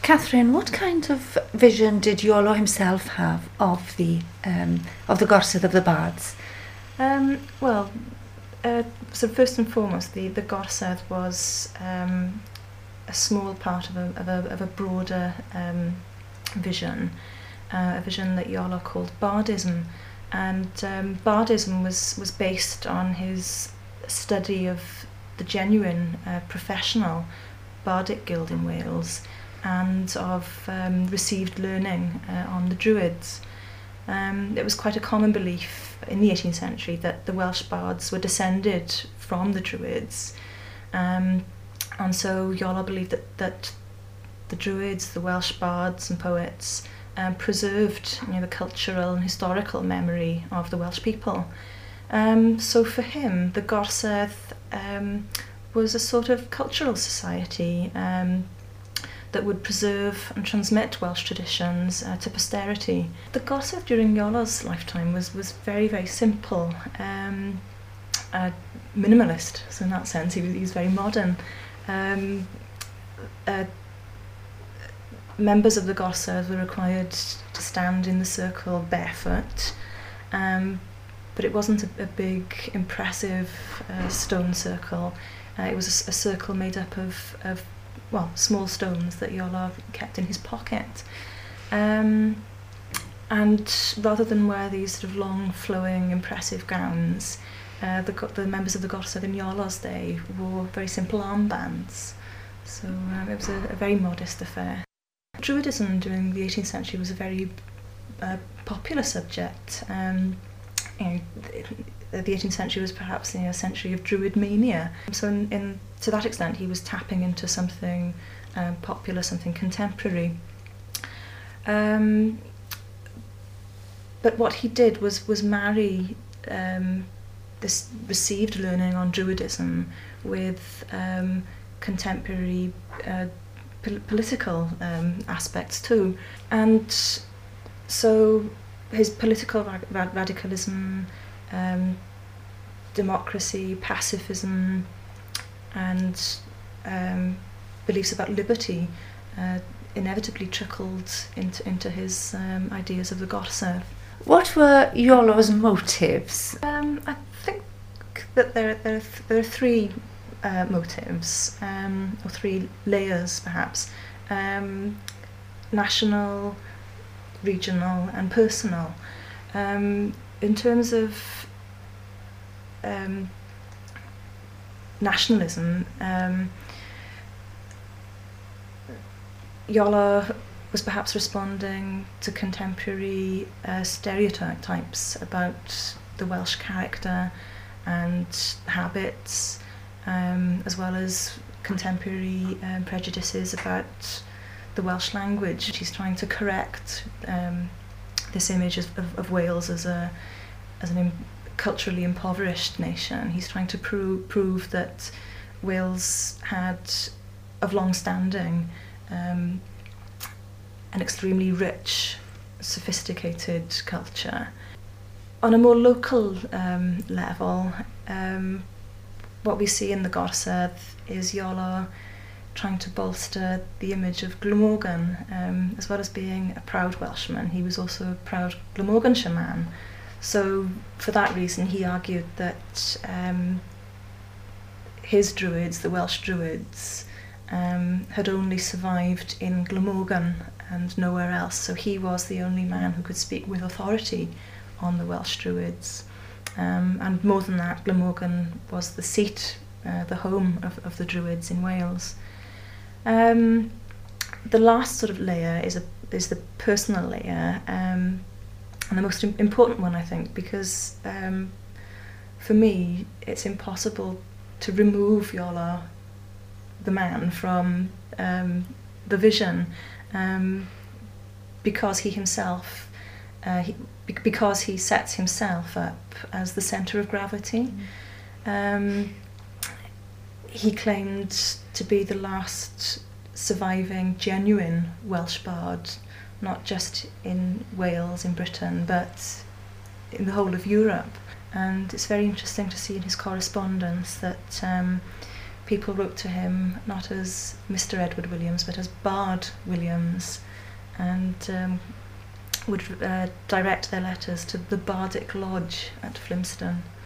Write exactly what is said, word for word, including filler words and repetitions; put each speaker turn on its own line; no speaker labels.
Catherine, what kind of vision did Iolo himself have of the um, of the Gorsedd of the Bards?
Um, well, uh, so first and foremost, the, the Gorsedd was um, a small part of a, of a, of a broader um, vision, uh, a vision that Iolo called Bardism. And um, Bardism was, was based on his study of the genuine uh, professional bardic guild in Wales and of um, received learning uh, on the Druids. Um, it was quite a common belief in the eighteenth century that the Welsh bards were descended from the Druids, um, and so Iolo believed that, that the Druids, the Welsh bards and poets, um, preserved you know, the cultural and historical memory of the Welsh people. Um, so for him, the Gorsedd um, was a sort of cultural society um, that would preserve and transmit Welsh traditions uh, to posterity. The Gorsedd during Iolo's lifetime was, was very, very simple, um, uh, minimalist, so in that sense he was, he was very modern. Um, uh, members of the Gorsedd were required to stand in the circle barefoot, um, but it wasn't a, a big, impressive uh, stone circle. Uh, it was a, a circle made up of, of well, small stones that Iolo kept in his pocket. Um, and rather than wear these sort of long, flowing, impressive gowns, uh, the, the members of the Gorsedd in Iolo's day wore very simple armbands. So um, it was a, a very modest affair. Druidism during the eighteenth century was a very uh, popular subject. Um, you know, the eighteenth century was perhaps you know, a century of Druid mania. So in, in, to that extent he was tapping into something um, popular, something contemporary. Um, but what he did was, was marry um, this received learning on Druidism with um, contemporary uh, pol political um, aspects too. And so his political ra ra radicalism, um, democracy, pacifism, and um, beliefs about liberty uh, inevitably trickled into, into his um, ideas of the Gorsedd.
What were Iolo's motives?
Um, I think that there, there, are, th there are three uh, motives, um, or three layers perhaps. Um, national, regional and personal. Um, in terms of um, nationalism, um, Iolo was perhaps responding to contemporary uh, stereotypes about the Welsh character and habits, um, as well as contemporary um, prejudices about the Welsh language. He's trying to correct um, this image of, of, of Wales as a as an im culturally impoverished nation. He's trying to prove prove that Wales had, of long standing, um, an extremely rich, sophisticated culture. On a more local um, level, um, what we see in the Gorsedd is Iolo trying to bolster the image of Glamorgan. Um, as well as being a proud Welshman, he was also a proud Glamorganshire man. So for that reason he argued that um, his Druids, the Welsh Druids, um, had only survived in Glamorgan and nowhere else. So he was the only man who could speak with authority on the Welsh Druids. Um, and more than that, Glamorgan was the seat, uh, the home of, of the Druids in Wales. Um, the last sort of layer is, a, is the personal layer, um, and the most important one, I think, because um, for me it's impossible to remove Iolo, the man, from um, the vision, um, because he himself, uh, he, because he sets himself up as the centre of gravity. Mm. Um, he claimed to be the last surviving genuine Welsh bard, not just in Wales, in Britain, but in the whole of Europe. And it's very interesting to see in his correspondence that um, people wrote to him not as Mister Edward Williams but as Bard Williams, and um, would uh, direct their letters to the Bardic Lodge at Flimston.